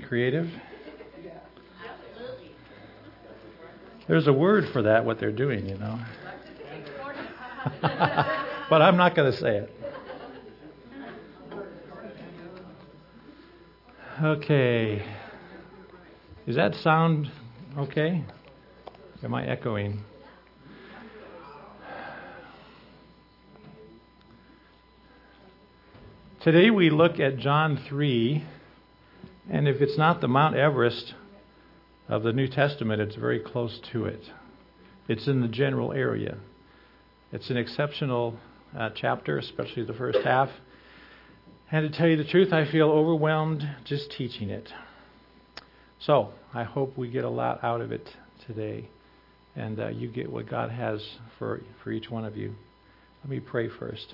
creative? There's a word for that, what they're doing, you know. But I'm not going to say it. Okay. Does that sound okay? Am I echoing? Today we look at John 3, and if it's not the Mount Everest of the New Testament, it's very close to it. It's in the general area. It's an exceptional chapter, especially the first half. And to tell you the truth, I feel overwhelmed just teaching it. So, I hope we get a lot out of it today, and you get what God has for each one of you. Let me pray first.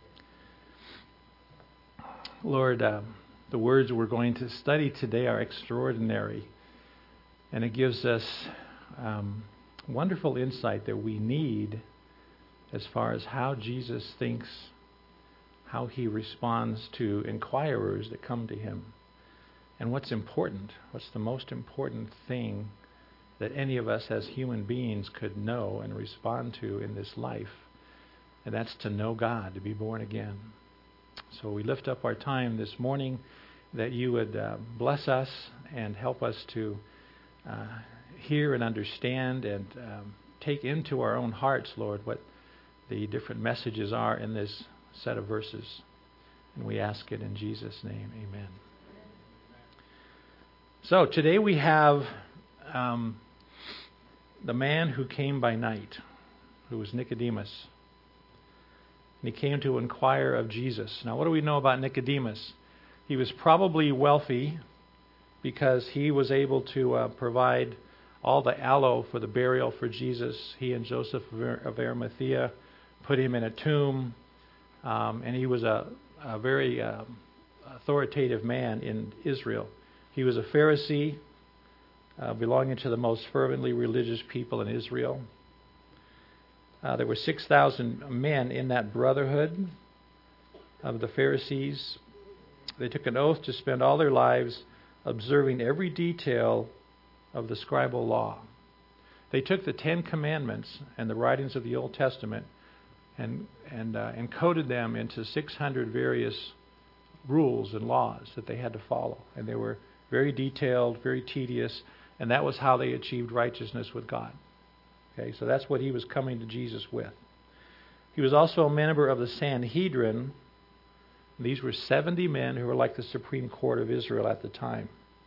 Lord, the words we're going to study today are extraordinary, and it gives us wonderful insight that we need as far as how Jesus thinks, how he responds to inquirers that come to him, and what's important, what's the most important thing that any of us as human beings could know and respond to in this life, and that's to know God, to be born again. So we lift up our time this morning that you would bless us and help us to hear and understand and take into our own hearts, Lord, what the different messages are in this set of verses. And we ask it in Jesus' name. Amen. So today we have the man who came by night, who was Nicodemus. And he came to inquire of Jesus. Now, what do we know about Nicodemus? He was probably wealthy because he was able to provide all the aloe for the burial for Jesus. He and Joseph of Arimathea put him in a tomb, and he was a very authoritative man in Israel. He was a Pharisee, belonging to the most fervently religious people in Israel. There were 6,000 men in that brotherhood of the Pharisees. They took an oath to spend all their lives observing every detail of the scribal law. They took the 10 Commandments and the writings of the Old Testament and encoded them into 600 various rules and laws that they had to follow. And they were very detailed, very tedious, and that was how they achieved righteousness with God. Okay, so that's what he was coming to Jesus with. He was also a member of the Sanhedrin. These were 70 men who were like the Supreme Court of Israel at the time.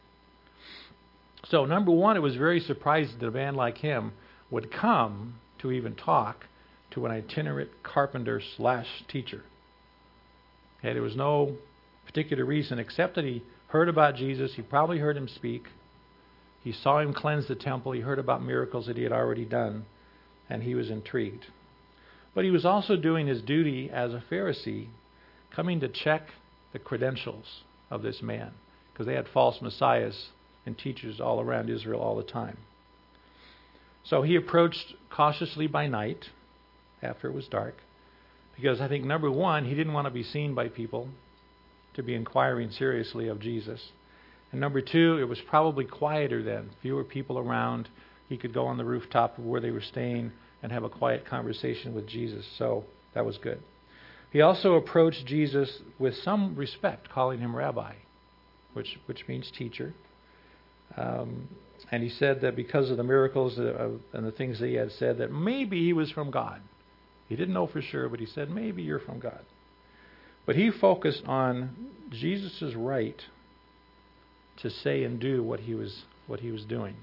So, number one, it was very surprising that a man like him would come to even talk to an itinerant carpenter/teacher. Okay, there was no particular reason except that he heard about Jesus. He probably heard him speak. He saw him cleanse the temple. He heard about miracles that he had already done, and he was intrigued. But he was also doing his duty as a Pharisee, coming to check the credentials of this man, because they had false messiahs and teachers all around Israel all the time. So he approached cautiously by night, after it was dark, because I think, number one, he didn't want to be seen by people to be inquiring seriously of Jesus. And number two, it was probably quieter then, fewer people around. He could go on the rooftop of where they were staying and have a quiet conversation with Jesus. So that was good. He also approached Jesus with some respect, calling him rabbi, which means teacher. And he said that because of the miracles and the things that he had said, that maybe he was from God. He didn't know for sure, but he said, maybe you're from God. But he focused on Jesus' right to say and do what he was doing.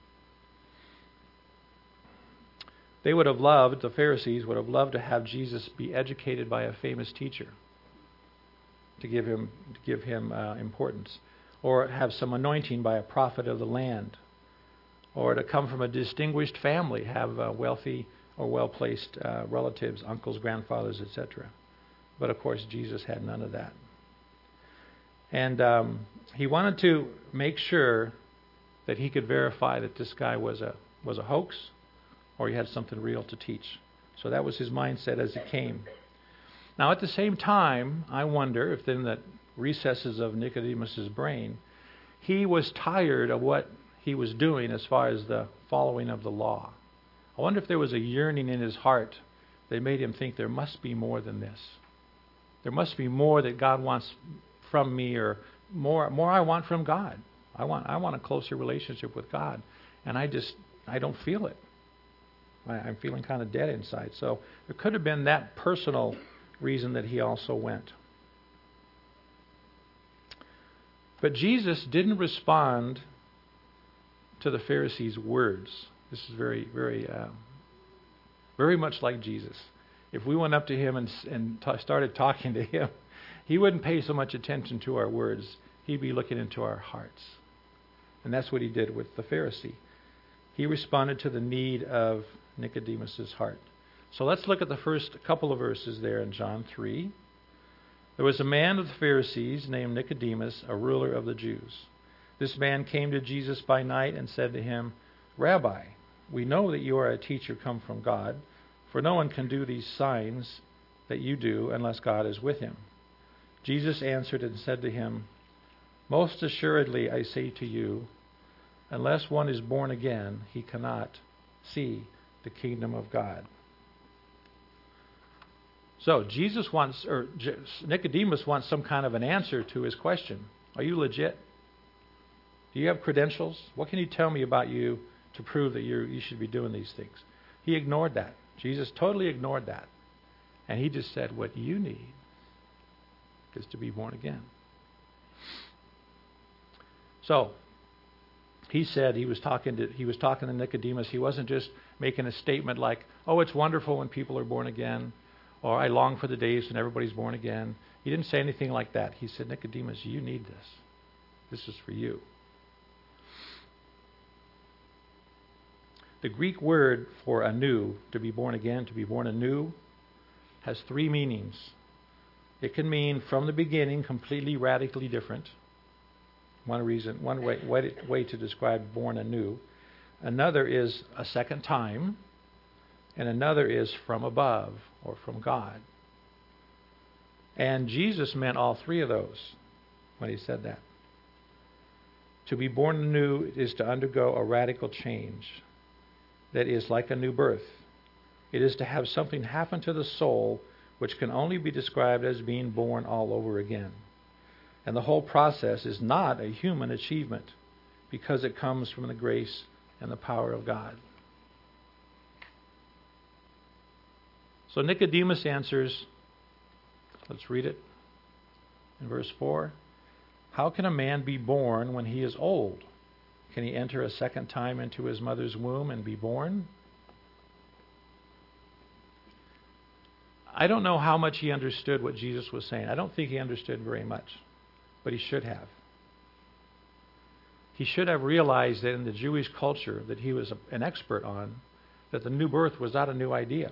They would have loved, the Pharisees would have loved to have Jesus be educated by a famous teacher to give him importance, or have some anointing by a prophet of the land, or to come from a distinguished family, have wealthy or well-placed relatives, uncles, grandfathers, etc. But of course, Jesus had none of that. And he wanted to make sure that he could verify that this guy was a hoax, or he had something real to teach. So that was his mindset as he came. Now, at the same time, I wonder if in the recesses of Nicodemus's brain, he was tired of what he was doing as far as the following of the law. I wonder if there was a yearning in his heart that made him think there must be more than this. There must be more that God wants from me, or more I want from God. I want a closer relationship with God, and I don't feel it. I'm feeling kind of dead inside. So there could have been that personal reason that he also went. But Jesus didn't respond to the Pharisees' words. This is very, very, very much like Jesus. If we went up to him and started talking to him, he wouldn't pay so much attention to our words. He'd be looking into our hearts. And that's what he did with the Pharisee. He responded to the need of Nicodemus' heart. So let's look at the first couple of verses there in John 3. There was a man of the Pharisees named Nicodemus, a ruler of the Jews. This man came to Jesus by night and said to him, Rabbi, we know that you are a teacher come from God, for no one can do these signs that you do unless God is with him. Jesus answered and said to him, Most assuredly I say to you, unless one is born again, he cannot see the kingdom of God. So Nicodemus wants some kind of an answer to his question. Are you legit? Do you have credentials? What can you tell me about you to prove that you should be doing these things? He ignored that. Jesus totally ignored that. And he just said, what you need is to be born again. So, he said he was talking to Nicodemus. He wasn't just making a statement like, oh, it's wonderful when people are born again, or I long for the days when everybody's born again. He didn't say anything like that. He said, Nicodemus, you need this. This is for you. The Greek word for anew, to be born again, to be born anew, has three meanings. It can mean from the beginning, completely, radically different. One way to describe born anew. Another is a second time. And another is from above, or from God. And Jesus meant all three of those when he said that. To be born anew is to undergo a radical change that is like a new birth. It is to have something happen to the soul which can only be described as being born all over again. And the whole process is not a human achievement because it comes from the grace and the power of God. So Nicodemus answers, let's read it in verse 4. How can a man be born when he is old? Can he enter a second time into his mother's womb and be born? I don't know how much he understood what Jesus was saying. I don't think he understood very much, but he should have. He should have realized that in the Jewish culture that he was an expert on, that the new birth was not a new idea.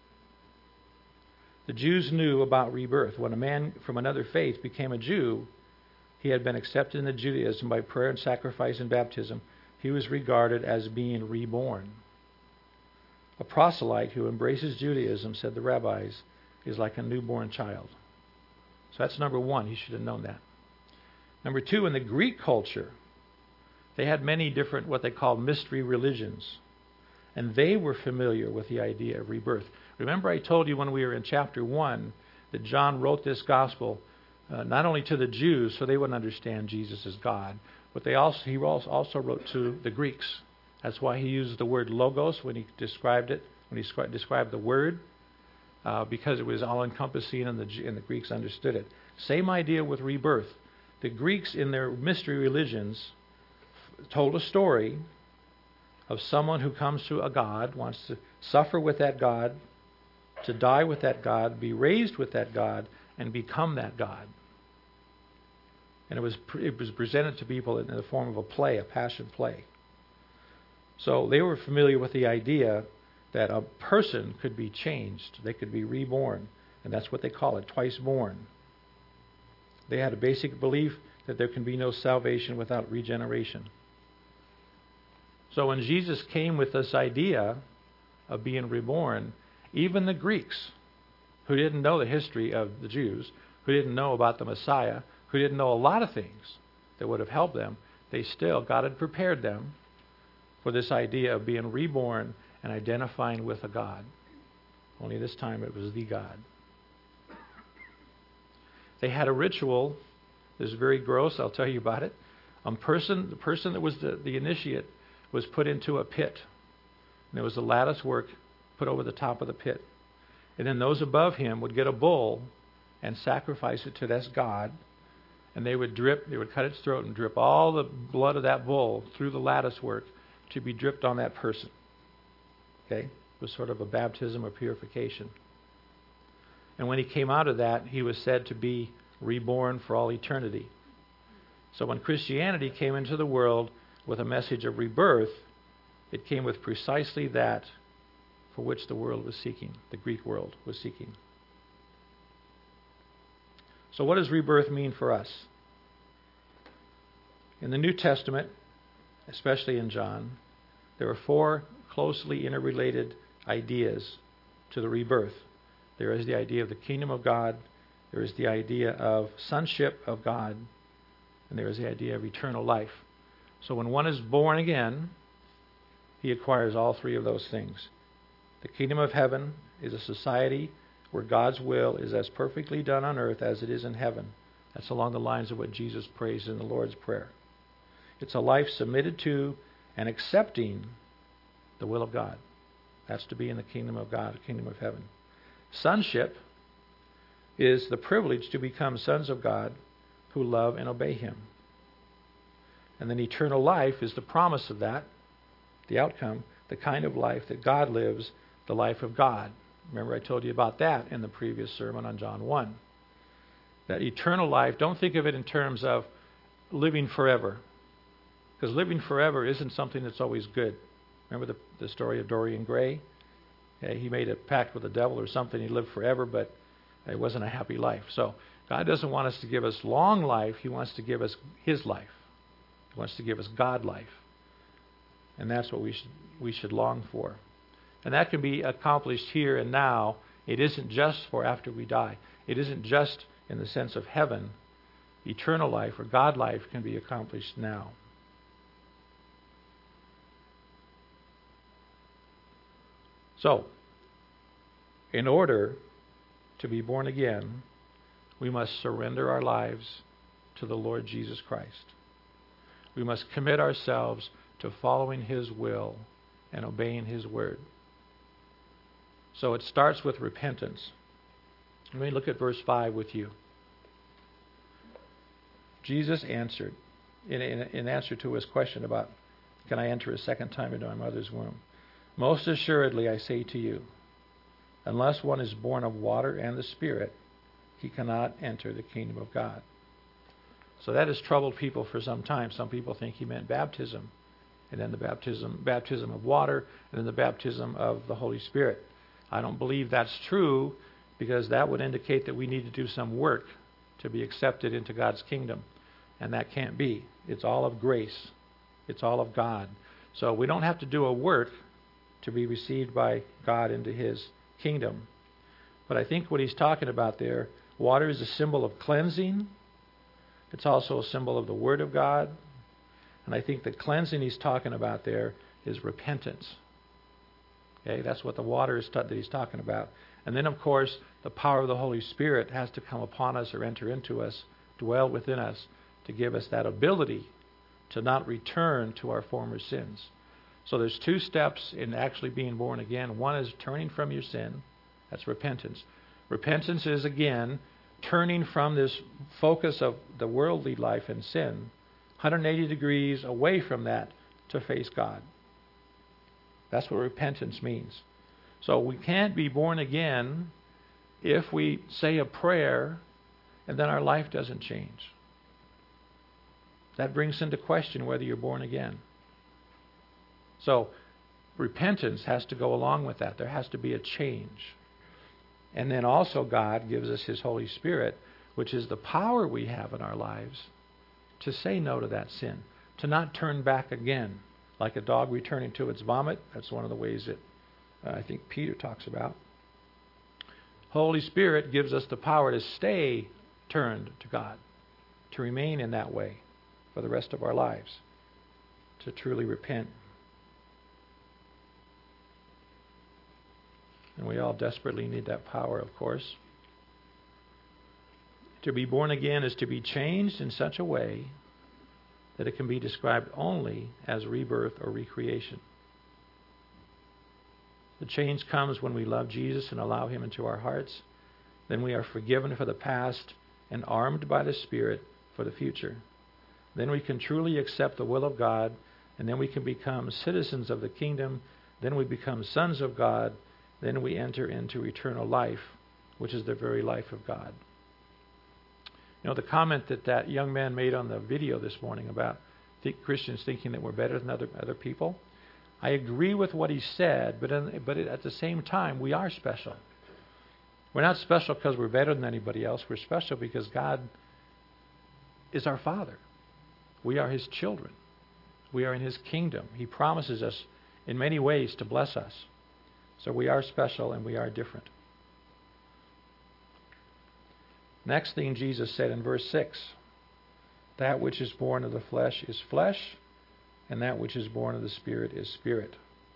The Jews knew about rebirth. When a man from another faith became a Jew, he had been accepted into Judaism by prayer and sacrifice and baptism. He was regarded as being reborn. A proselyte who embraces Judaism, said the rabbis, is like a newborn child. So that's number one. He should have known that. Number two, in the Greek culture, they had many different what they called mystery religions. And they were familiar with the idea of rebirth. Remember I told you when we were in chapter 1 that John wrote this gospel not only to the Jews so they wouldn't understand Jesus as God, but he also wrote to the Greeks. That's why he used the word logos when he described it, when he described the word, because it was all-encompassing and the Greeks understood it. Same idea with rebirth. The Greeks in their mystery religions told a story of someone who comes to a God, wants to suffer with that God, to die with that God, be raised with that God, and become that God. And it was presented to people in the form of a play, a passion play. So they were familiar with the idea that a person could be changed. They could be reborn. And that's what they call it, twice born. They had a basic belief that there can be no salvation without regeneration. So when Jesus came with this idea of being reborn, even the Greeks, who didn't know the history of the Jews, who didn't know about the Messiah, who didn't know a lot of things that would have helped them, God had prepared them for this idea of being reborn and identifying with a God. Only this time it was the God. They had a ritual. This is very gross. I'll tell you about it. The person that was the initiate was put into a pit. And there was a lattice work put over the top of the pit. And then those above him would get a bull and sacrifice it to this God. And they would cut its throat and drip all the blood of that bull through the lattice work to be dripped on that person. Okay? It was sort of a baptism of purification. And when he came out of that, he was said to be reborn for all eternity. So when Christianity came into the world with a message of rebirth, it came with precisely that for which the world was seeking, the Greek world was seeking. So what does rebirth mean for us? In the New Testament, especially in John, there are 4 closely interrelated ideas to the rebirth. There is the idea of the kingdom of God, there is the idea of sonship of God, and there is the idea of eternal life. So when one is born again, he acquires all 3 of those things. The kingdom of heaven is a society where God's will is as perfectly done on earth as it is in heaven. That's along the lines of what Jesus prays in the Lord's Prayer. It's a life submitted to and accepting the will of God. That's to be in the kingdom of God, the kingdom of heaven. Sonship is the privilege to become sons of God who love and obey Him. And then eternal life is the promise of that, the outcome, the kind of life that God lives, the life of God. Remember I told you about that in the previous sermon on John 1. That eternal life, don't think of it in terms of living forever. Because living forever isn't something that's always good. Remember the story of Dorian Gray? He made a pact with the devil or something. He lived forever, but it wasn't a happy life. So God doesn't want us to give us long life. He wants to give us His life. He wants to give us God life. And that's what we should long for. And that can be accomplished here and now. It isn't just for after we die. It isn't just in the sense of heaven. Eternal life or God life can be accomplished now. So, in order to be born again, we must surrender our lives to the Lord Jesus Christ. We must commit ourselves to following His will and obeying His word. So it starts with repentance. Let me look at verse 5 with you. Jesus answered, in answer to his question about, can I enter a second time into my mother's womb? Most assuredly, I say to you, unless one is born of water and the Spirit, he cannot enter the kingdom of God. So that has troubled people for some time. Some people think he meant baptism, and then the baptism of water, and then the baptism of the Holy Spirit. I don't believe that's true, because that would indicate that we need to do some work to be accepted into God's kingdom. And that can't be. It's all of grace. It's all of God. So we don't have to do a work to be received by God into His kingdom. But I think what he's talking about there, water is a symbol of cleansing. It's also a symbol of the Word of God. And I think the cleansing he's talking about there is repentance. Okay, that's what the water is that he's talking about. And then, of course, the power of the Holy Spirit has to come upon us or enter into us, dwell within us, to give us that ability to not return to our former sins. So there's 2 steps in actually being born again. One is turning from your sin. That's repentance. Repentance is, again, turning from this focus of the worldly life and sin 180 degrees away from that to face God. That's what repentance means. So we can't be born again if we say a prayer and then our life doesn't change. That brings into question whether you're born again. So repentance has to go along with that. There has to be a change. And then also God gives us His Holy Spirit, which is the power we have in our lives to say no to that sin, to not turn back again, like a dog returning to its vomit. That's one of the ways that I think Peter talks about. Holy Spirit gives us the power to stay turned to God, to remain in that way, for the rest of our lives to truly repent. And we all desperately need that power, of course. To be born again is to be changed in such a way that it can be described only as rebirth or recreation. The change comes when we love Jesus and allow Him into our hearts. Then we are forgiven for the past and armed by the Spirit for the future. Then we can truly accept the will of God, and then we can become citizens of the kingdom. Then we become sons of God. Then we enter into eternal life, which is the very life of God. You know, the comment that young man made on the video this morning about Christians thinking that we're better than other people, I agree with what he said, but at the same time, we are special. We're not special because we're better than anybody else. We're special because God is our Father. We are His children. We are in His kingdom. He promises us in many ways to bless us. So we are special and we are different. Next thing Jesus said in verse 6, that which is born of the flesh is flesh, and that which is born of the Spirit is spirit.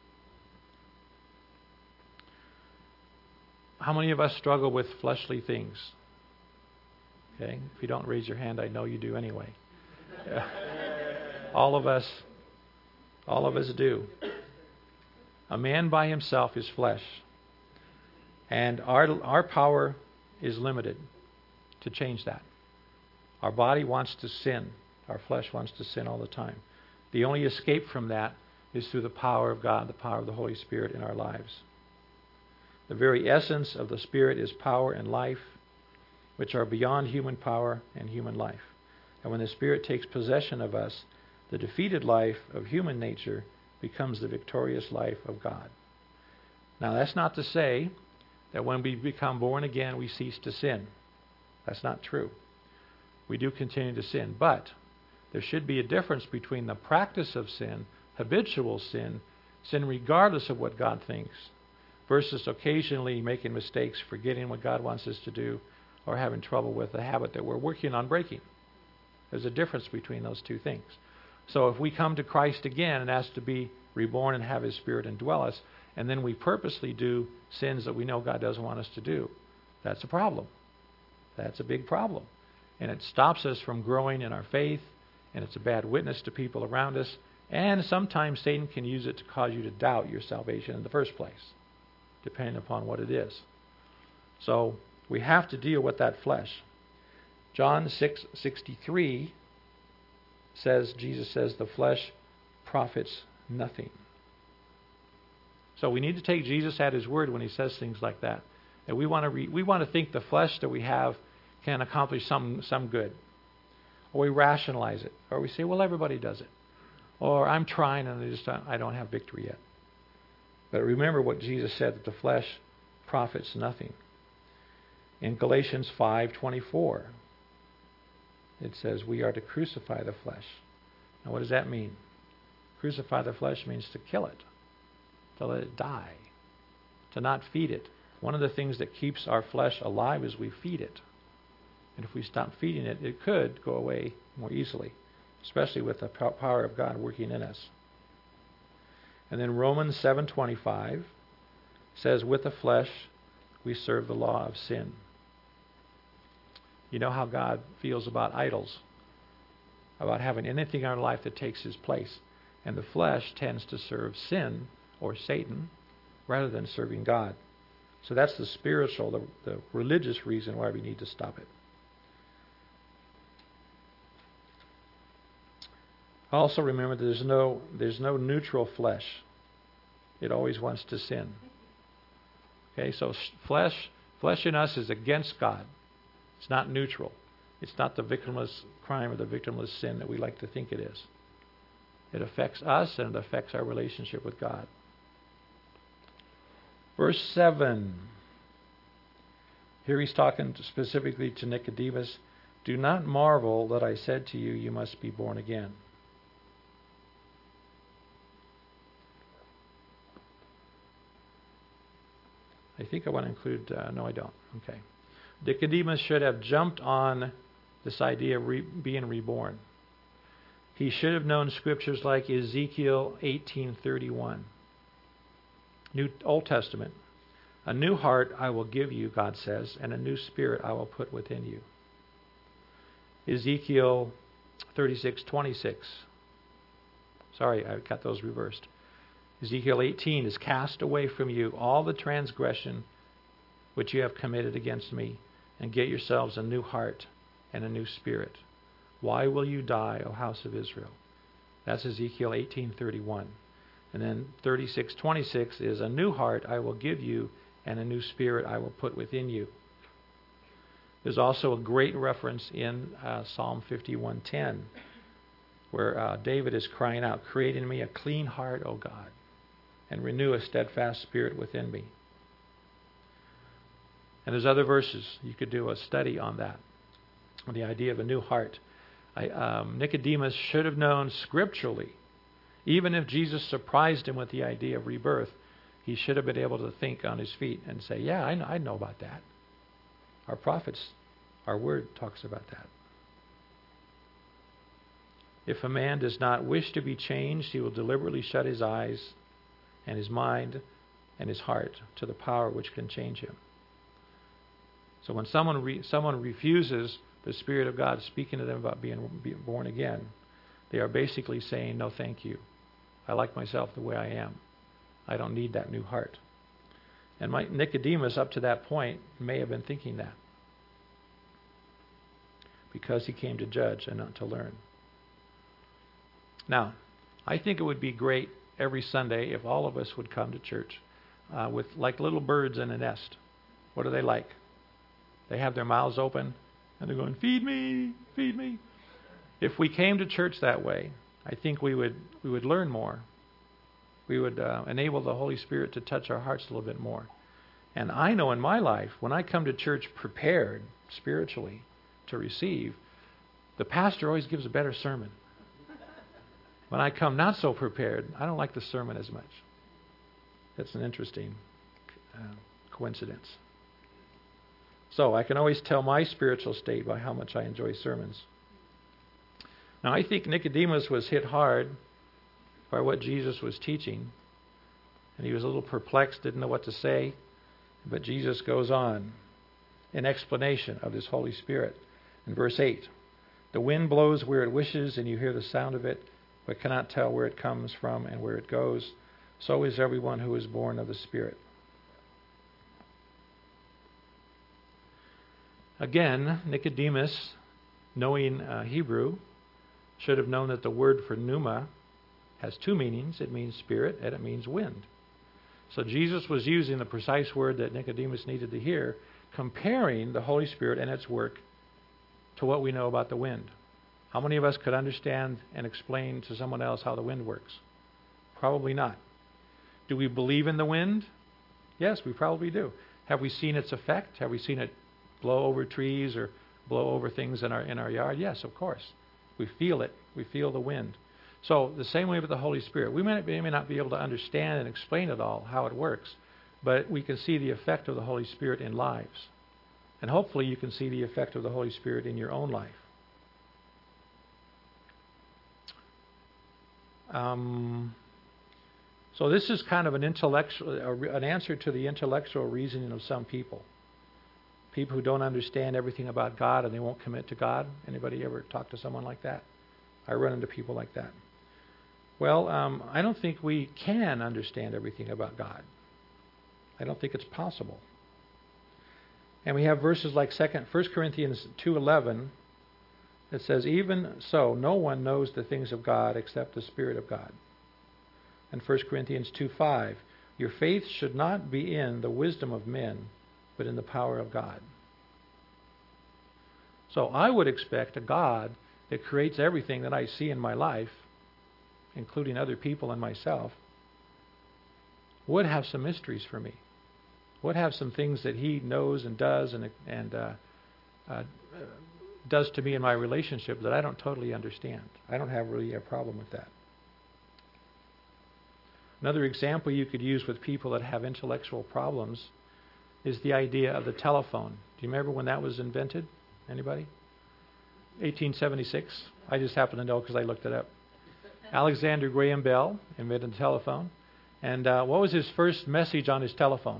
How many of us struggle with fleshly things? Okay, if you don't raise your hand, I know you do anyway. Yeah. All of us do. A man by himself is flesh, and our power is limited to change that. Our body wants to sin. Our flesh wants to sin all the time. The only escape from that is through the power of God, the power of the Holy Spirit in our lives. The very essence of the Spirit is power and life, which are beyond human power and human life. And when the Spirit takes possession of us, the defeated life of human nature becomes the victorious life of God. Now, that's not to say that when we become born again, we cease to sin. That's not true. We do continue to sin, but there should be a difference between the practice of sin, habitual sin, sin regardless of what God thinks, versus occasionally making mistakes, forgetting what God wants us to do, or having trouble with a habit that we're working on breaking. There's a difference between those two things. So if we come to Christ again and ask to be reborn and have His Spirit indwell us, and then we purposely do sins that we know God doesn't want us to do, that's a problem. That's a big problem. And it stops us from growing in our faith, and it's a bad witness to people around us, and sometimes Satan can use it to cause you to doubt your salvation in the first place, depending upon what it is. So we have to deal with that flesh. John 6:63 says, Jesus says, the flesh profits nothing. So we need to take Jesus at His word when He says things like that. And we want to think the flesh that we have can accomplish some good. Or we rationalize it. Or we say, well, everybody does it. Or I'm trying and I don't have victory yet. But remember what Jesus said, that the flesh profits nothing. In Galatians 5:24, it says we are to crucify the flesh. Now what does that mean? Crucify the flesh means to kill it, to let it die, to not feed it. One of the things that keeps our flesh alive is we feed it. And if we stop feeding it, it could go away more easily, especially with the power of God working in us. And then Romans 7:25 says, with the flesh we serve the law of sin. You know how God feels about idols, about having anything in our life that takes His place. And the flesh tends to serve sin or Satan rather than serving God. So that's the spiritual, the religious reason why we need to stop it. Also remember there's no neutral flesh. It always wants to sin. Okay, so flesh in us is against God. It's not neutral. It's not the victimless crime or the victimless sin that we like to think it is. It affects us and it affects our relationship with God. Verse 7. Here he's talking specifically to Nicodemus. Do not marvel that I said to you, you must be born again. I think I want to include, no I don't. Okay. Nicodemus should have jumped on this idea of being reborn. He should have known scriptures like Ezekiel 18:31. New Old Testament. A new heart I will give you, God says, and a new spirit I will put within you. Ezekiel 36:26. Sorry, I got those reversed. Ezekiel 18 is cast away from you all the transgression which you have committed against me, and get yourselves a new heart and a new spirit. Why will you die, O house of Israel? That's Ezekiel 18:31. And then 36:26 is a new heart I will give you, and a new spirit I will put within you. There's also a great reference in Psalm 51:10, where David is crying out, "Create in me a clean heart, O God, and renew a steadfast spirit within me." And there's other verses. You could do a study on that, on the idea of a new heart. Nicodemus should have known scripturally, even if Jesus surprised him with the idea of rebirth, he should have been able to think on his feet and say, yeah, I know about that. Our prophets, our word talks about that. If a man does not wish to be changed, he will deliberately shut his eyes and his mind and his heart to the power which can change him. So when someone refuses the Spirit of God speaking to them about being born again, they are basically saying, no, thank you. I like myself the way I am. I don't need that new heart. And Nicodemus, up to that point, may have been thinking that, because he came to judge and not to learn. Now, I think it would be great every Sunday if all of us would come to church with like little birds in a nest. What are they like? They have their mouths open and they're going, feed me, feed me. If we came to church that way, I think we would learn more. We would enable the Holy Spirit to touch our hearts a little bit more. And I know in my life, when I come to church prepared spiritually to receive, the pastor always gives a better sermon. When I come not so prepared, I don't like the sermon as much. That's an interesting coincidence. So I can always tell my spiritual state by how much I enjoy sermons. Now I think Nicodemus was hit hard by what Jesus was teaching, and he was a little perplexed, didn't know what to say, but Jesus goes on in explanation of this Holy Spirit. In verse 8, the wind blows where it wishes, and you hear the sound of it, but cannot tell where it comes from and where it goes. So is everyone who is born of the Spirit. Again, Nicodemus, knowing Hebrew, should have known that the word for pneuma has two meanings. It means spirit and it means wind. So Jesus was using the precise word that Nicodemus needed to hear, comparing the Holy Spirit and its work to what we know about the wind. How many of us could understand and explain to someone else how the wind works? Probably not. Do we believe in the wind? Yes, we probably do. Have we seen its effect? Have we seen it blow over trees or blow over things in our yard? Yes, of course. We feel it. We feel the wind. So the same way with the Holy Spirit. We may not be able to understand and explain it all, how it works, but we can see the effect of the Holy Spirit in lives. And hopefully you can see the effect of the Holy Spirit in your own life. So this is kind of an answer to the intellectual reasoning of some people. People who don't understand everything about God and they won't commit to God. Anybody ever talk to someone like that? I run into people like that. Well, I don't think we can understand everything about God. I don't think it's possible. And we have verses like 1 Corinthians 2:11 that says, even so, no one knows the things of God except the Spirit of God. And 1 Corinthians 2:5, your faith should not be in the wisdom of men, but in the power of God. So I would expect a God that creates everything that I see in my life, including other people and myself, would have some mysteries for me, would have some things that He knows and does and does to me in my relationship that I don't totally understand. I don't have really a problem with that. Another example you could use with people that have intellectual problems is the idea of the telephone. Do you remember when that was invented? Anybody? 1876. I just happen to know because I looked it up. Alexander Graham Bell invented the telephone. And what was his first message on his telephone?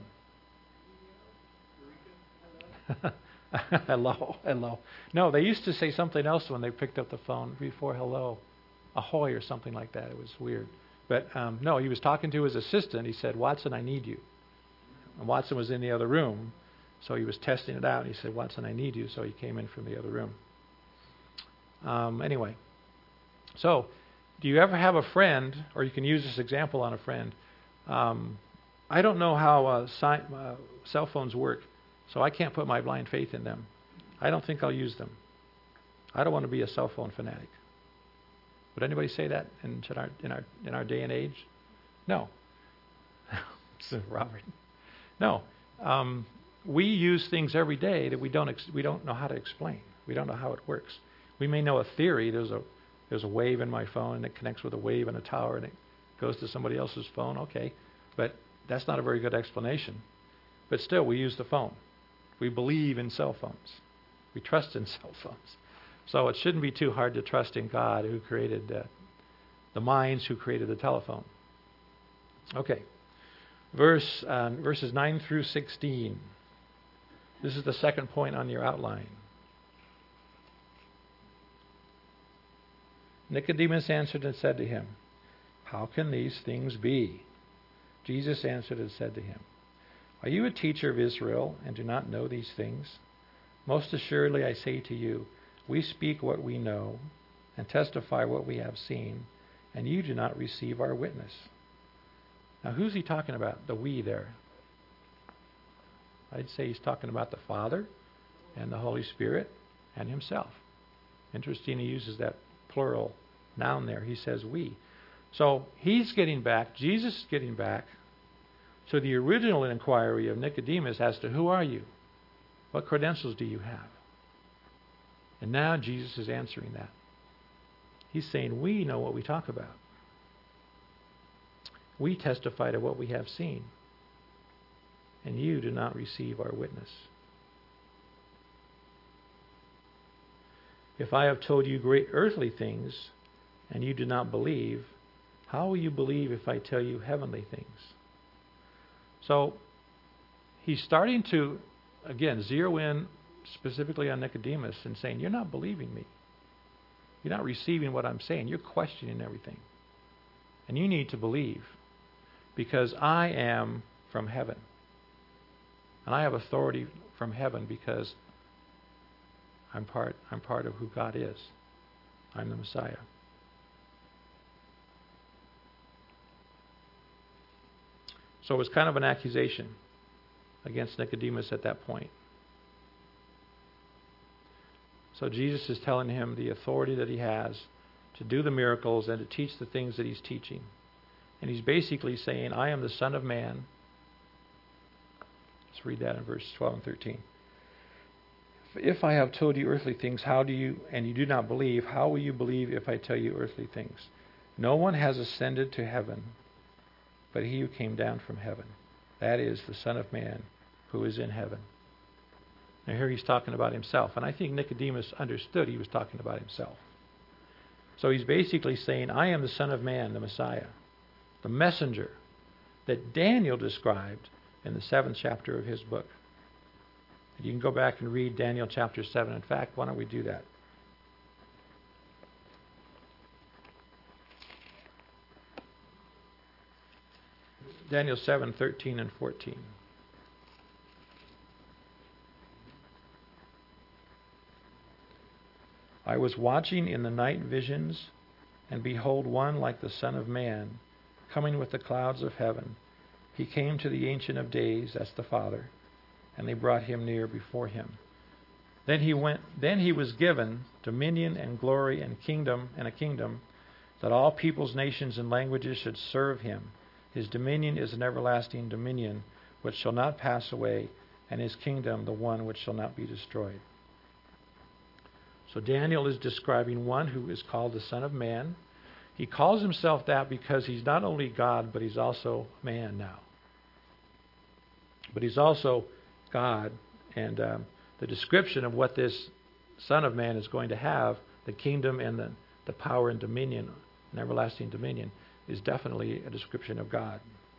Hello, hello. No, they used to say something else when they picked up the phone before hello. Ahoy or something like that. It was weird. But no, he was talking to his assistant. He said, Watson, I need you. And Watson was in the other room. So he was testing it out. He said, Watson, I need you. So he came in from the other room. Anyway. So, do you ever have a friend, or you can use this example on a friend. I don't know how cell phones work, so I can't put my blind faith in them. I don't think I'll use them. I don't want to be a cell phone fanatic. Would anybody say that in our day and age? No. Robert. No. We use things every day that we don't know how to explain. We don't know how it works. We may know a theory. There's a wave in my phone and it connects with a wave in a tower and it goes to somebody else's phone. Okay, but that's not a very good explanation. But still, we use the phone. We believe in cell phones. We trust in cell phones. So it shouldn't be too hard to trust in God, who created the minds who created the telephone. Okay, verses 9 through 16. This is the second point on your outline. Nicodemus answered and said to him, How can these things be? Jesus answered and said to him, Are you a teacher of Israel and do not know these things? Most assuredly I say to you, we speak what we know and testify what we have seen, and you do not receive our witness. Now who's he talking about, the we there? I'd say he's talking about the Father and the Holy Spirit and himself. Interesting, he uses that plural noun there. He says we. So he's getting back, Jesus is getting back to the original inquiry of Nicodemus as to who are you? What credentials do you have? And now Jesus is answering that. He's saying we know what we talk about. We testify to what we have seen. And you do not receive our witness. If I have told you great earthly things, and you do not believe, how will you believe if I tell you heavenly things? So, he's starting to, again, zero in specifically on Nicodemus and saying, you're not believing me. You're not receiving what I'm saying. You're questioning everything. And you need to believe, because I am from heaven. And I have authority from heaven because I'm part of who God is. I'm the Messiah. So it was kind of an accusation against Nicodemus at that point. So Jesus is telling him the authority that he has to do the miracles and to teach the things that he's teaching. And he's basically saying, I am the Son of Man. Let's read that in verses 12 and 13. If I have told you earthly things, and you do not believe, how will you believe if I tell you earthly things? No one has ascended to heaven, but he who came down from heaven. That is the Son of Man who is in heaven. Now here he's talking about himself. And I think Nicodemus understood he was talking about himself. So he's basically saying, I am the Son of Man, the Messiah, the messenger that Daniel described in the 7th chapter of his book. You can go back and read Daniel chapter 7. In fact, why don't we do that? Daniel 7, 13 and 14. I was watching in the night visions, and behold, one like the Son of Man, coming with the clouds of heaven. He came to the Ancient of Days, that's the Father, and they brought him near before him. Then he was given dominion and glory and a kingdom, that all peoples, nations, and languages should serve him. His dominion is an everlasting dominion, which shall not pass away, and his kingdom the one which shall not be destroyed. So Daniel is describing one who is called the Son of Man. He calls himself that because he's not only God, but he's also man now. But he's also God, and the description of what this Son of Man is going to have The kingdom and the power and dominion, and everlasting dominion, is definitely a description of God.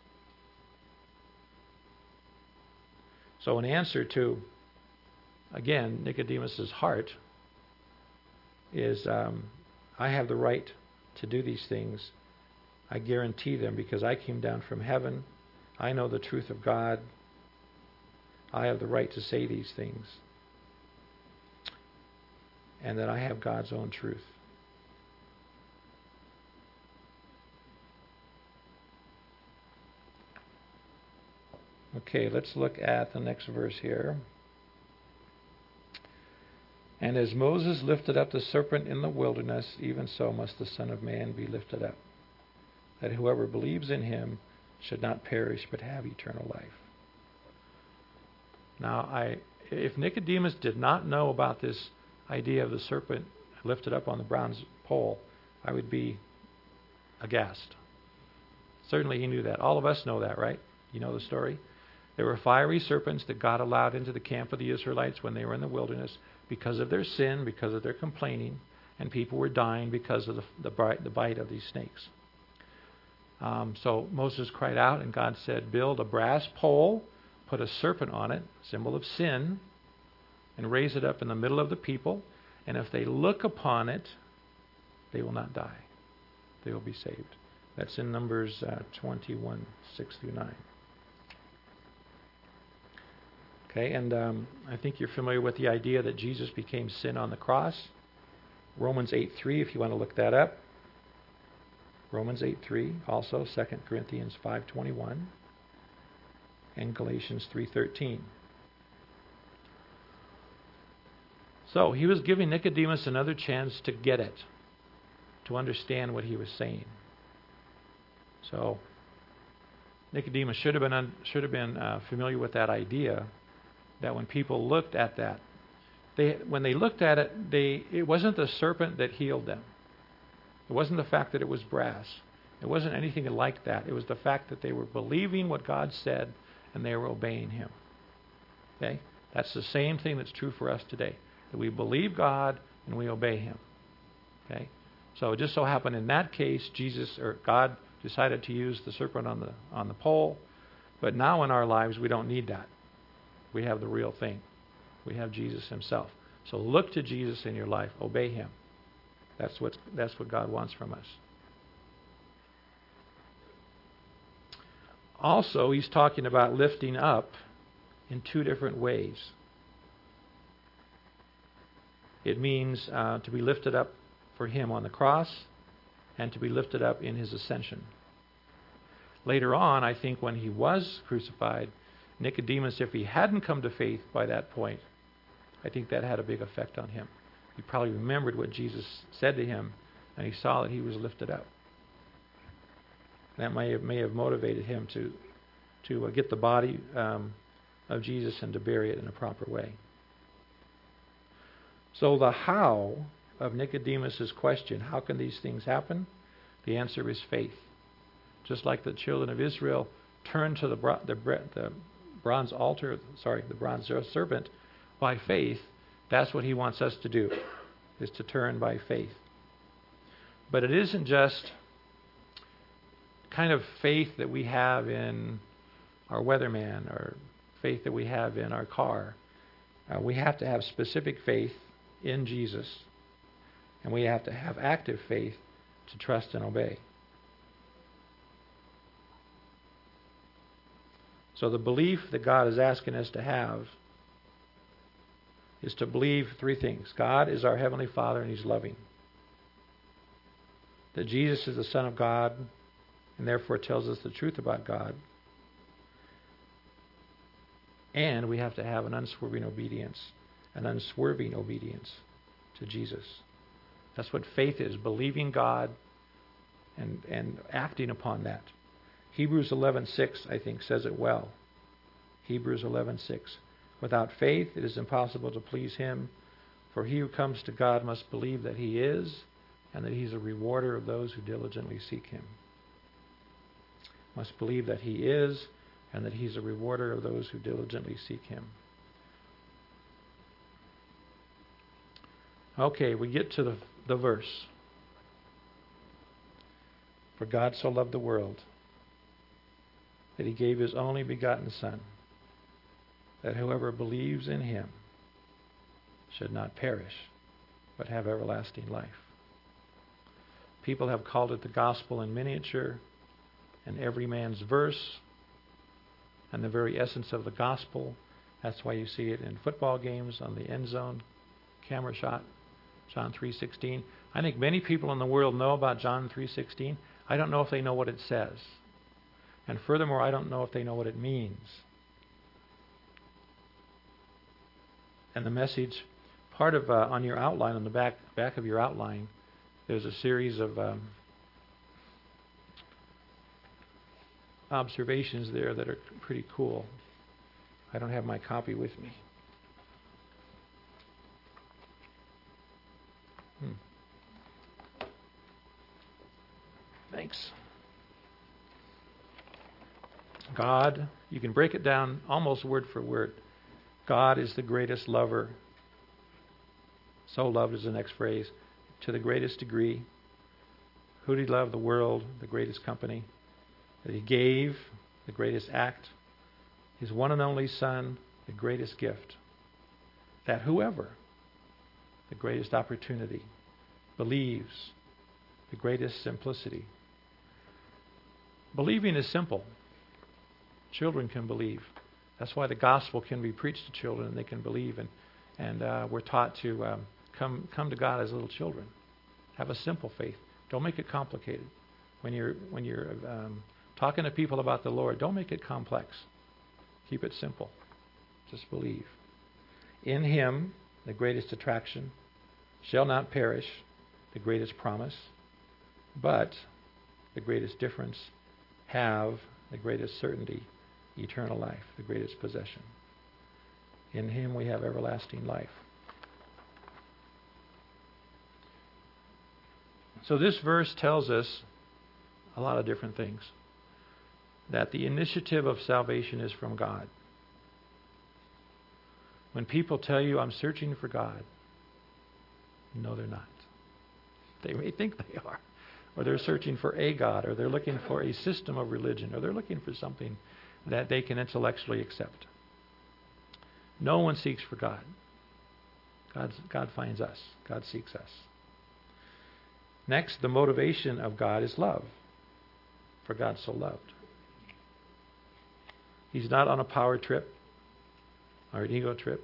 So an answer to, again, Nicodemus's heart is, I have the right to do these things. I guarantee them because I came down from heaven. I know the truth of God. I have the right to say these things. And that I have God's own truth. Okay, let's look at the next verse here. And as Moses lifted up the serpent in the wilderness, even so must the Son of Man be lifted up, that whoever believes in him should not perish but have eternal life. Now, if Nicodemus did not know about this idea of the serpent lifted up on the bronze pole, I would be aghast. Certainly he knew that. All of us know that, right? You know the story? There were fiery serpents that God allowed into the camp of the Israelites when they were in the wilderness because of their sin, because of their complaining, and people were dying because of the bite of these snakes. So Moses cried out, and God said, build a brass pole, put a serpent on it, symbol of sin, and raise it up in the middle of the people, and if they look upon it, they will not die. They will be saved. That's in Numbers 21, 6 through 9. Okay, and I think you're familiar with the idea that Jesus became sin on the cross. Romans 8:3, if you want to look that up. Romans 8:3, also 2 Corinthians 5:21, and Galatians 3:13. So he was giving Nicodemus another chance to get it, to understand what he was saying. So Nicodemus should have been familiar with that idea that when people looked at that, when they looked at it, it wasn't the serpent that healed them. It wasn't the fact that it was brass. It wasn't anything like that. It was the fact that they were believing what God said and they were obeying Him. Okay? That's the same thing that's true for us today. That we believe God and we obey Him. Okay? So it just so happened in that case, God decided to use the serpent on the pole. But now in our lives, we don't need that. We have the real thing. We have Jesus Himself. So look to Jesus in your life. Obey Him. That's what God wants from us. Also, He's talking about lifting up in two different ways. It means to be lifted up for Him on the cross and to be lifted up in His ascension. Later on, I think when He was crucified, Nicodemus, if he hadn't come to faith by that point, I think that had a big effect on him. He probably remembered what Jesus said to him, and he saw that He was lifted up. That may have motivated him to get the body of Jesus and to bury it in a proper way. So the how of Nicodemus's question, how can these things happen? The answer is faith. Just like the children of Israel turned to the bronze serpent by faith, that's what He wants us to do, is to turn by faith. But it isn't just kind of faith that we have in our weatherman or faith that we have in our car. We have to have specific faith in Jesus, and we have to have active faith to trust and obey. So the belief that God is asking us to have is to believe three things. God is our Heavenly Father and He's loving. That Jesus is the Son of God and therefore tells us the truth about God. And we have to have an unswerving obedience to Jesus. That's what faith is, believing God and acting upon that. Hebrews 11:6, I think, says it well. Hebrews 11:6. Without faith, it is impossible to please Him, for he who comes to God must believe that He is, and that He's a rewarder of those who diligently seek Him. Must believe that He is, and that He's a rewarder of those who diligently seek Him. Okay, we get to the verse. For God so loved the world that He gave His only begotten Son, that whoever believes in Him should not perish, but have everlasting life. People have called it the gospel in miniature, and every man's verse, and the very essence of the gospel. That's why you see it in football games on the end zone, camera shot, John 3:16. I think many people in the world know about John 3:16. I don't know if they know what it says. And furthermore, I don't know if they know what it means. And the message, part of on your outline, on the back of your outline, there's a series of observations there that are pretty cool. I don't have my copy with me. Thanks. God, you can break it down almost word for word. God is the greatest lover. So loved is the next phrase. To the greatest degree. Who did He love? The world, the greatest company. That He gave, the greatest act. His one and only Son, the greatest gift. That whoever, the greatest opportunity, believes, the greatest simplicity. Believing is simple. Children can believe. That's why the gospel can be preached to children and they can believe. And we're taught to come to God as little children. Have a simple faith. Don't make it complicated. When you're talking to people about the Lord, don't make it complex. Keep it simple. Just believe. In Him, the greatest attraction, shall not perish, the greatest promise, but the greatest difference, have the greatest certainty, eternal life, the greatest possession. In Him we have everlasting life. So this verse tells us a lot of different things. That the initiative of salvation is from God. When people tell you, I'm searching for God, no, they're not. They may think they are. Or they're searching for a God, or they're looking for a system of religion, or they're looking for something that they can intellectually accept. No one seeks for God. God finds us. God seeks us. Next, the motivation of God is love. For God so loved. He's not on a power trip or an ego trip.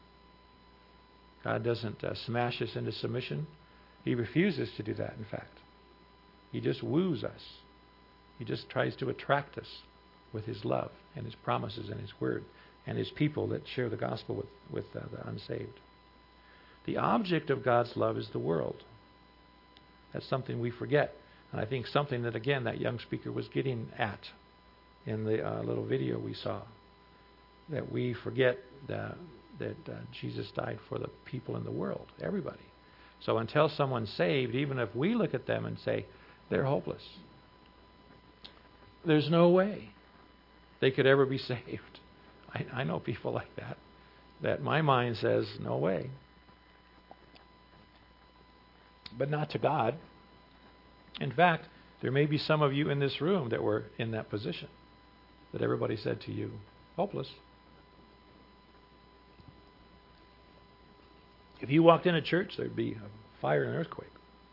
God doesn't smash us into submission. He refuses to do that, in fact. He just woos us. He just tries to attract us with His love and His promises and His word and His people that share the gospel with the unsaved. The object of God's love is the world. That's something we forget. And I think something that, again, that young speaker was getting at in the little video we saw. That we forget that Jesus died for the people in the world, everybody. So until someone's saved, even if we look at them and say, they're hopeless, there's no way they could ever be saved. I know people like that my mind says, no way. But not to God. In fact, there may be some of you in this room that were in that position, that everybody said to you, hopeless. If you walked in a church, there'd be a fire and an earthquake.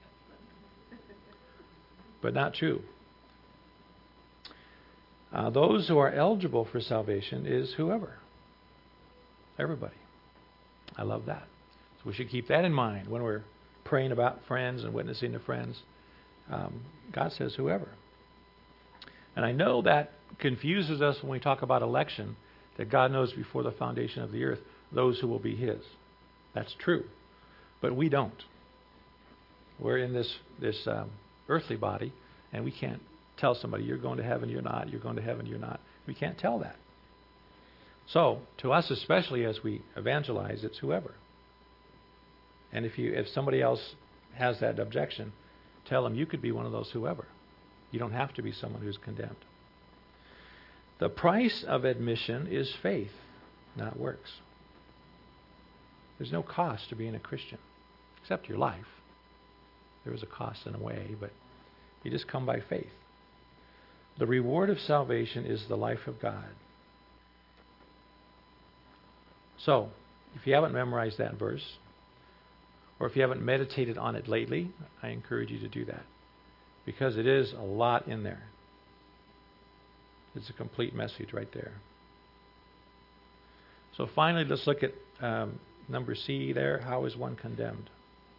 But not true. Those who are eligible for salvation is whoever. Everybody. I love that. So we should keep that in mind when we're praying about friends and witnessing to friends. God says whoever. And I know that confuses us when we talk about election, that God knows before the foundation of the earth those who will be His. That's true. But we don't. We're in this earthly body, and we can't tell somebody, you're going to heaven, you're not, you're going to heaven, you're not. We can't tell that. So, to us especially as we evangelize, it's whoever. And if somebody else has that objection, tell them you could be one of those whoever. You don't have to be someone who's condemned. The price of admission is faith, not works. There's no cost to being a Christian, except your life. There is a cost in a way, but you just come by faith. The reward of salvation is the life of God. So, if you haven't memorized that verse, or if you haven't meditated on it lately, I encourage you to do that, because it is a lot in there. It's a complete message right there. So finally, let's look at number C there. How is one condemned?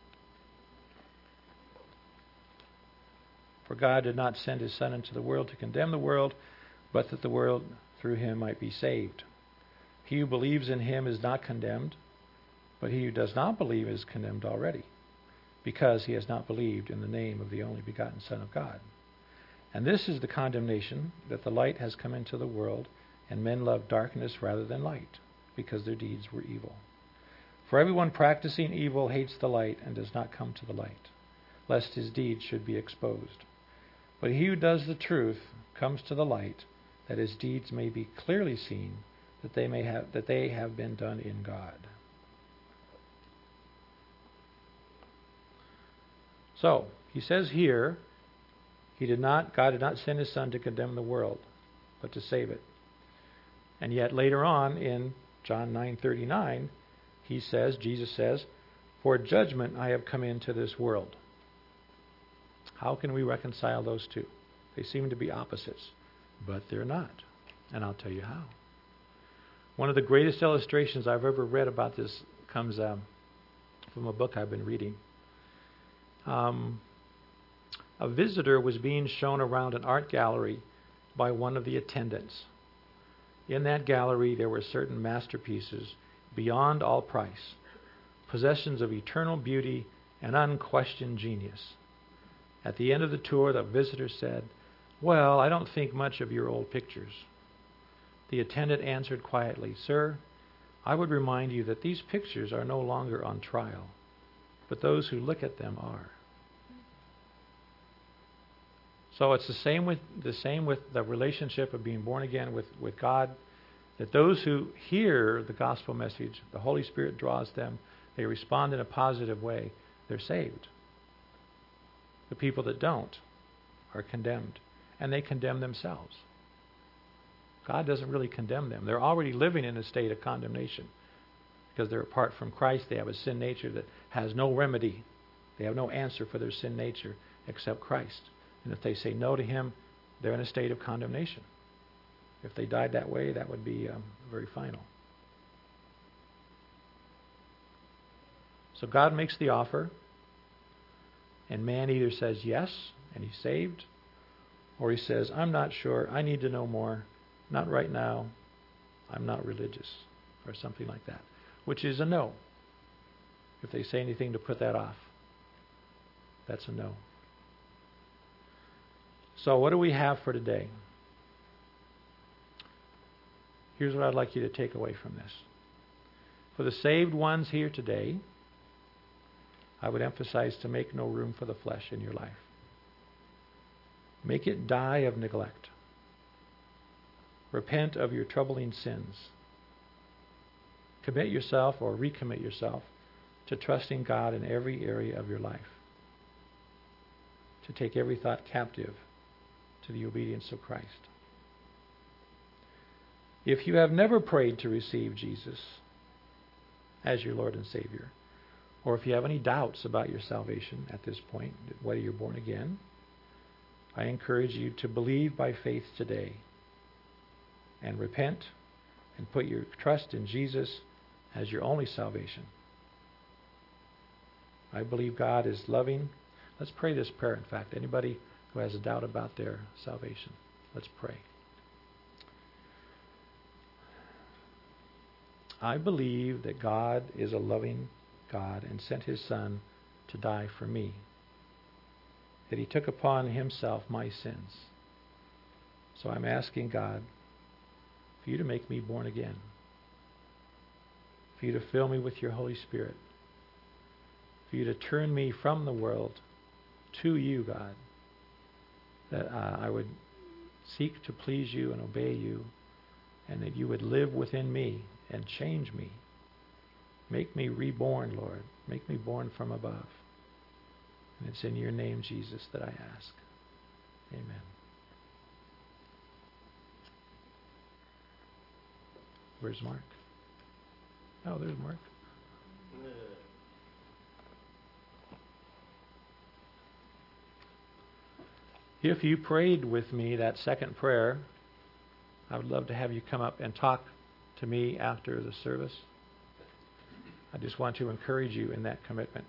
For God did not send his Son into the world to condemn the world, but that the world through him might be saved. He who believes in him is not condemned, but he who does not believe is condemned already, because he has not believed in the name of the only begotten Son of God. And this is the condemnation, that the light has come into the world, and men love darkness rather than light, because their deeds were evil. For everyone practicing evil hates the light and does not come to the light, lest his deeds should be exposed. But he who does the truth comes to the light, that his deeds may be clearly seen, that they have been done in God. So, he says here, God did not send his Son to condemn the world, but to save it. And yet later on in John 9:39, Jesus says, for judgment I have come into this world. How can we reconcile those two? They seem to be opposites, but they're not. And I'll tell you how. One of the greatest illustrations I've ever read about this comes from a book I've been reading. A visitor was being shown around an art gallery by one of the attendants. In that gallery there were certain masterpieces beyond all price, possessions of eternal beauty and unquestioned genius. At the end of the tour, the visitor said, well, I don't think much of your old pictures. The attendant answered quietly, sir, I would remind you that these pictures are no longer on trial, but those who look at them are. So it's the same with the relationship of being born again with God, that those who hear the gospel message, the Holy Spirit draws them, they respond in a positive way, they're saved. The people that don't are condemned, and they condemn themselves. God doesn't really condemn them. They're already living in a state of condemnation because they're apart from Christ. They have a sin nature that has no remedy. They have no answer for their sin nature except Christ. And if they say no to him, they're in a state of condemnation. If they died that way, that would be very final. So God makes the offer, and man either says yes, and he's saved, or he says, I'm not sure, I need to know more, not right now, I'm not religious, or something like that, which is a no. If they say anything to put that off, that's a no. So what do we have for today? Here's what I'd like you to take away from this. For the saved ones here today, I would emphasize to make no room for the flesh in your life. Make it die of neglect. Repent of your troubling sins. Commit yourself or recommit yourself to trusting God in every area of your life. To take every thought captive to the obedience of Christ. If you have never prayed to receive Jesus as your Lord and Savior, or if you have any doubts about your salvation at this point, whether you're born again, I encourage you to believe by faith today and repent and put your trust in Jesus as your only salvation. I believe God is loving. Let's pray this prayer, in fact. Anybody who has a doubt about their salvation, let's pray. I believe that God is a loving God and sent his Son to die for me. That he took upon himself my sins. So I'm asking God for you to make me born again. For you to fill me with your Holy Spirit. For you to turn me from the world to you, God. That I would seek to please you and obey you, and that you would live within me and change me. Make me reborn, Lord. Make me born from above. And it's in your name, Jesus, that I ask. Amen. Where's Mark? Oh, there's Mark. If you prayed with me that second prayer, I would love to have you come up and talk to me after the service. I just want to encourage you in that commitment.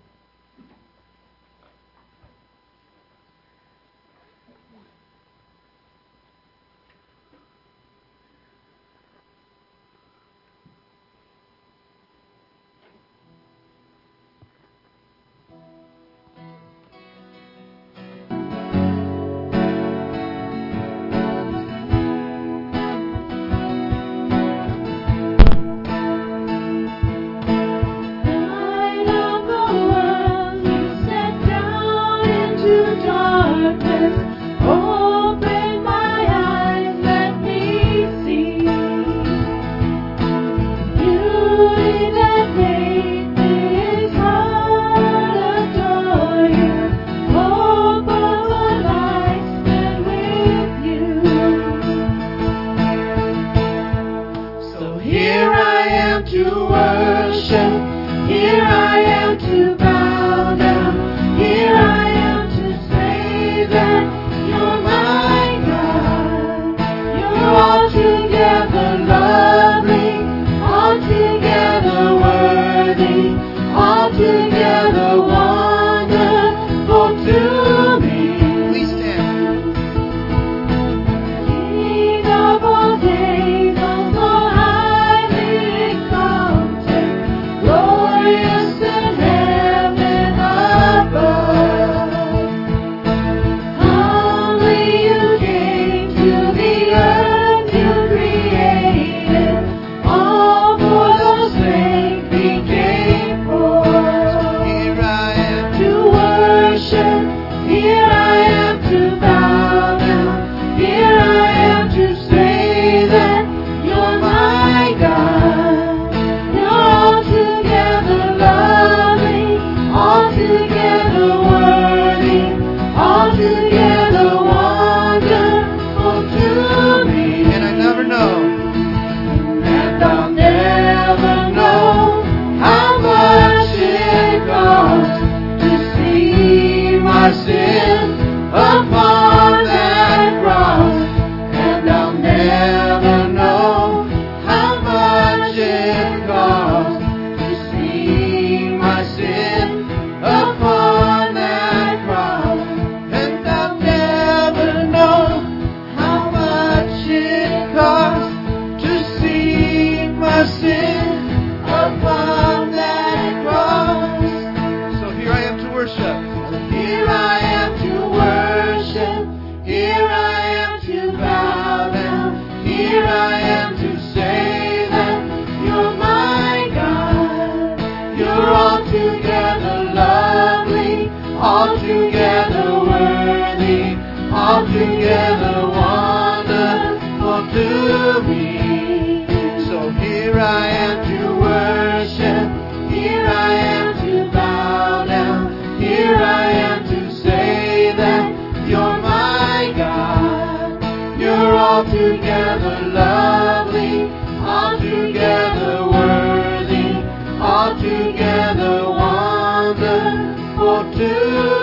Altogether wonderful to